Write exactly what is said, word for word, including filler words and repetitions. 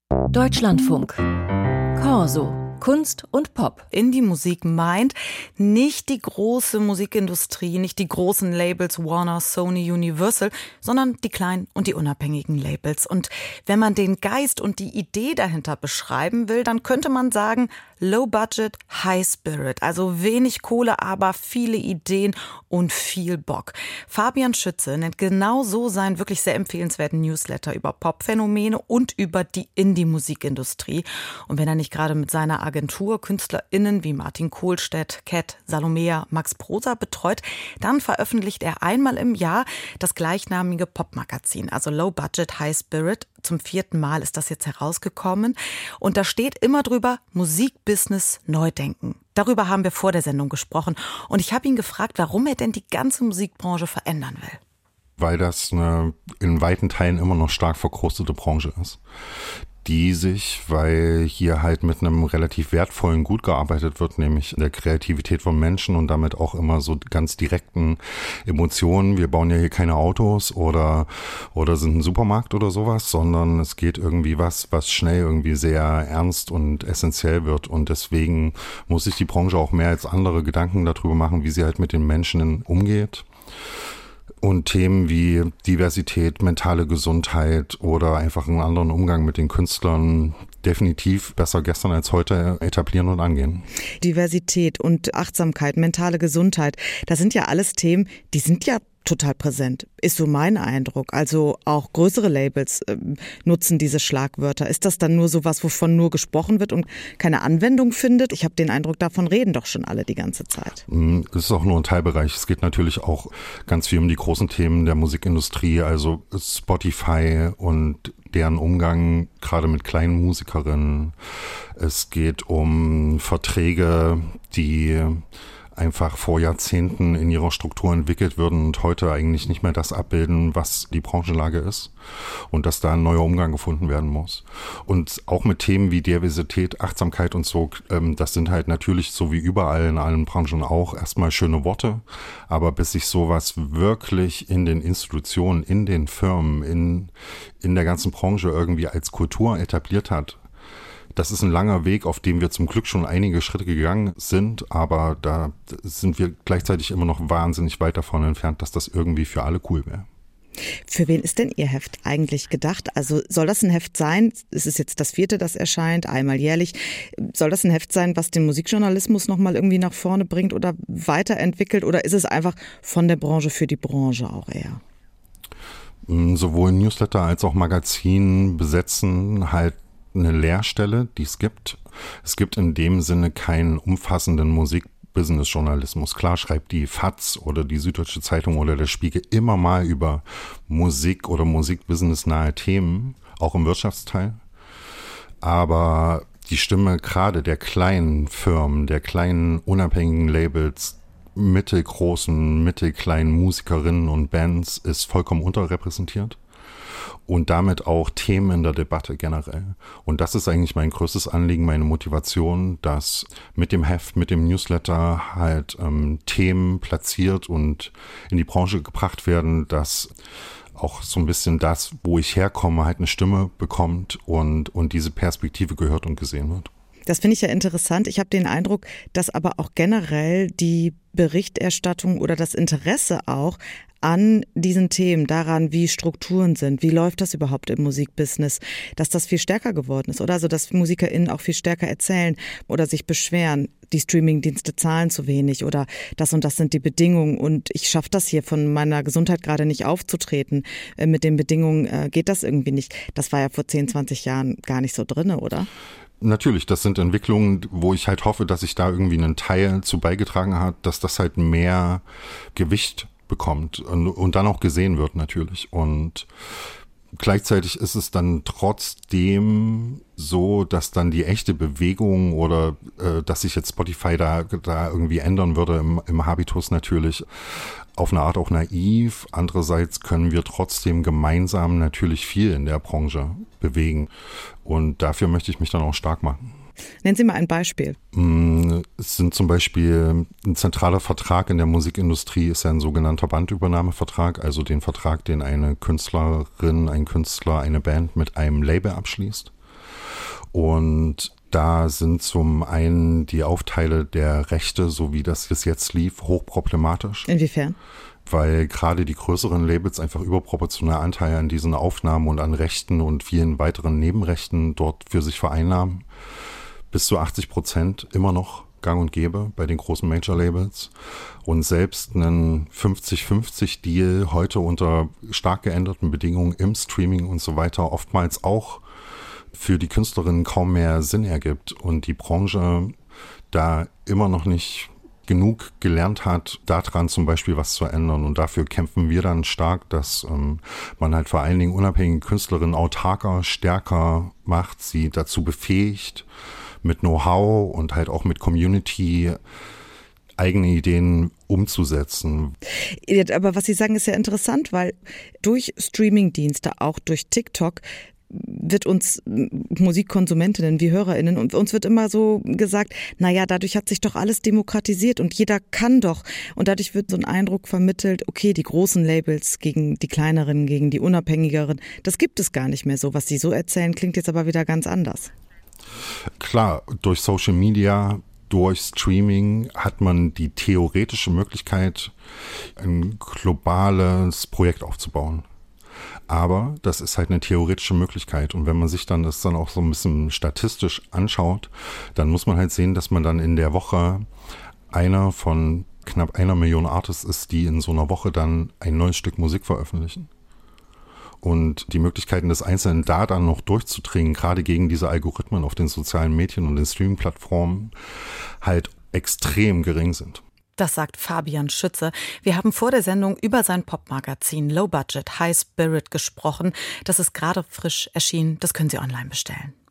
Deutschlandfunk. Corso. Kunst und Pop. Indie-Musik meint nicht die große Musikindustrie, nicht die großen Labels Warner, Sony, Universal, sondern die kleinen und die unabhängigen Labels. Und wenn man den Geist und die Idee dahinter beschreiben will, dann könnte man sagen, Low Budget, High Spirit. Also wenig Kohle, aber viele Ideen und viel Bock. Fabian Schütze nennt genau so seinen wirklich sehr empfehlenswerten Newsletter über Popphänomene und über die Indie-Musikindustrie. Und wenn er nicht gerade mit seiner Agentur KünstlerInnen wie Martin Kohlstedt, Cat, Salomea, Max Prosa betreut, dann veröffentlicht er einmal im Jahr das gleichnamige Popmagazin, also Low Budget, High Spirit. Zum vierten Mal ist das jetzt herausgekommen. Und da steht immer drüber, Musikbusiness Neudenken. Darüber haben wir vor der Sendung gesprochen. Und ich habe ihn gefragt, warum er denn die ganze Musikbranche verändern will. Weil das eine in weiten Teilen immer noch stark verkrustete Branche ist, die sich, weil hier halt mit einem relativ wertvollen Gut gearbeitet wird, nämlich der Kreativität von Menschen und damit auch immer so ganz direkten Emotionen. Wir bauen ja hier keine Autos oder oder sind ein Supermarkt oder sowas, sondern es geht irgendwie was, was schnell irgendwie sehr ernst und essentiell wird. Und deswegen muss sich die Branche auch mehr als andere Gedanken darüber machen, wie sie halt mit den Menschen umgeht. Und Themen wie Diversität, mentale Gesundheit oder einfach einen anderen Umgang mit den Künstlern definitiv besser gestern als heute etablieren und angehen. Diversität und Achtsamkeit, mentale Gesundheit, das sind ja alles Themen, die sind ja total präsent, ist so mein Eindruck. Also auch größere Labels äh, nutzen diese Schlagwörter. Ist das dann nur sowas, wovon nur gesprochen wird und keine Anwendung findet? Ich habe den Eindruck, davon reden doch schon alle die ganze Zeit. Es ist auch nur ein Teilbereich. Es geht natürlich auch ganz viel um die großen Themen der Musikindustrie, also Spotify und deren Umgang gerade mit kleinen Musikerinnen. Es geht um Verträge, die einfach vor Jahrzehnten in ihrer Struktur entwickelt würden und heute eigentlich nicht mehr das abbilden, was die Branchenlage ist und dass da ein neuer Umgang gefunden werden muss. Und auch mit Themen wie Diversität, Achtsamkeit und so, ähm, das sind halt natürlich so wie überall in allen Branchen auch erstmal schöne Worte, aber bis sich sowas wirklich in den Institutionen, in den Firmen, in, in der ganzen Branche irgendwie als Kultur etabliert hat, das ist ein langer Weg, auf dem wir zum Glück schon einige Schritte gegangen sind, aber da sind wir gleichzeitig immer noch wahnsinnig weit davon entfernt, dass das irgendwie für alle cool wäre. Für wen ist denn Ihr Heft eigentlich gedacht? Also soll das ein Heft sein, es ist jetzt das vierte, das erscheint, einmal jährlich, soll das ein Heft sein, was den Musikjournalismus nochmal irgendwie nach vorne bringt oder weiterentwickelt oder ist es einfach von der Branche für die Branche auch eher? Sowohl Newsletter als auch Magazin besetzen halt eine Leerstelle, die es gibt. Es gibt in dem Sinne keinen umfassenden Musik-Business-Journalismus. Klar schreibt die F A Z oder die Süddeutsche Zeitung oder der Spiegel immer mal über Musik oder Musik-Business-nahe Themen, auch im Wirtschaftsteil. Aber die Stimme gerade der kleinen Firmen, der kleinen unabhängigen Labels, mittelgroßen, mittelkleinen Musikerinnen und Bands ist vollkommen unterrepräsentiert. Und damit auch Themen in der Debatte generell. Und das ist eigentlich mein größtes Anliegen, meine Motivation, dass mit dem Heft, mit dem Newsletter halt ähm, Themen platziert und in die Branche gebracht werden, dass auch so ein bisschen das, wo ich herkomme, halt eine Stimme bekommt und, und diese Perspektive gehört und gesehen wird. Das finde ich ja interessant. Ich habe den Eindruck, dass aber auch generell die Berichterstattung oder das Interesse auch an diesen Themen, daran, wie Strukturen sind, wie läuft das überhaupt im Musikbusiness, dass das viel stärker geworden ist, oder? Also, dass MusikerInnen auch viel stärker erzählen oder sich beschweren, die Streamingdienste zahlen zu wenig oder das und das sind die Bedingungen und ich schaffe das hier von meiner Gesundheit gerade nicht aufzutreten. Mit den Bedingungen geht das irgendwie nicht. Das war ja vor zehn, zwanzig Jahren gar nicht so drin, oder? Natürlich, das sind Entwicklungen, wo ich halt hoffe, dass ich da irgendwie einen Teil zu beigetragen habe, dass das halt mehr Gewicht bekommt und, und dann auch gesehen wird natürlich. Und gleichzeitig ist es dann trotzdem so, dass dann die echte Bewegung oder äh, dass sich jetzt Spotify da, da irgendwie ändern würde im, im Habitus natürlich auf eine Art auch naiv. Andererseits können wir trotzdem gemeinsam natürlich viel in der Branche bewegen. Und dafür möchte ich mich dann auch stark machen. Nennen Sie mal ein Beispiel. Es sind zum Beispiel ein zentraler Vertrag in der Musikindustrie ist ja ein sogenannter Bandübernahmevertrag, also den Vertrag, den eine Künstlerin, ein Künstler, eine Band mit einem Label abschließt. Und da sind zum einen die Aufteile der Rechte, so wie das bis jetzt lief, hochproblematisch. Inwiefern? Weil gerade die größeren Labels einfach überproportionale Anteile an diesen Aufnahmen und an Rechten und vielen weiteren Nebenrechten dort für sich vereinnahmen. Bis zu achtzig Prozent immer noch gang und gäbe bei den großen Major-Labels. Und selbst einen fünfzig fünfzig Deal heute unter stark geänderten Bedingungen im Streaming und so weiter oftmals auch für die Künstlerinnen kaum mehr Sinn ergibt. Und die Branche da immer noch nicht genug gelernt hat, daran zum Beispiel was zu ändern. Und dafür kämpfen wir dann stark, dass ähm, man halt vor allen Dingen unabhängige Künstlerinnen autarker, stärker macht, sie dazu befähigt, mit Know-how und halt auch mit Community eigene Ideen umzusetzen. Aber was Sie sagen, ist ja interessant, weil durch Streamingdienste, auch durch TikTok, wird uns Musikkonsumentinnen wie HörerInnen und uns wird immer so gesagt, naja, dadurch hat sich doch alles demokratisiert und jeder kann doch. Und dadurch wird so ein Eindruck vermittelt, okay, die großen Labels gegen die kleineren, gegen die unabhängigeren, das gibt es gar nicht mehr so. Was Sie so erzählen, klingt jetzt aber wieder ganz anders. Klar, durch Social Media, durch Streaming hat man die theoretische Möglichkeit, ein globales Projekt aufzubauen. Aber das ist halt eine theoretische Möglichkeit. Und wenn man sich dann das dann auch so ein bisschen statistisch anschaut, dann muss man halt sehen, dass man dann in der Woche einer von knapp einer Million Artists ist, die in so einer Woche dann ein neues Stück Musik veröffentlichen. Und die Möglichkeiten des Einzelnen da dann noch durchzudringen, gerade gegen diese Algorithmen auf den sozialen Medien und den Streaming-Plattformen, halt extrem gering sind. Das sagt Fabian Schütze. Wir haben vor der Sendung über sein Popmagazin Low Budget, High Spirit gesprochen. Das ist gerade frisch erschienen. Das können Sie online bestellen.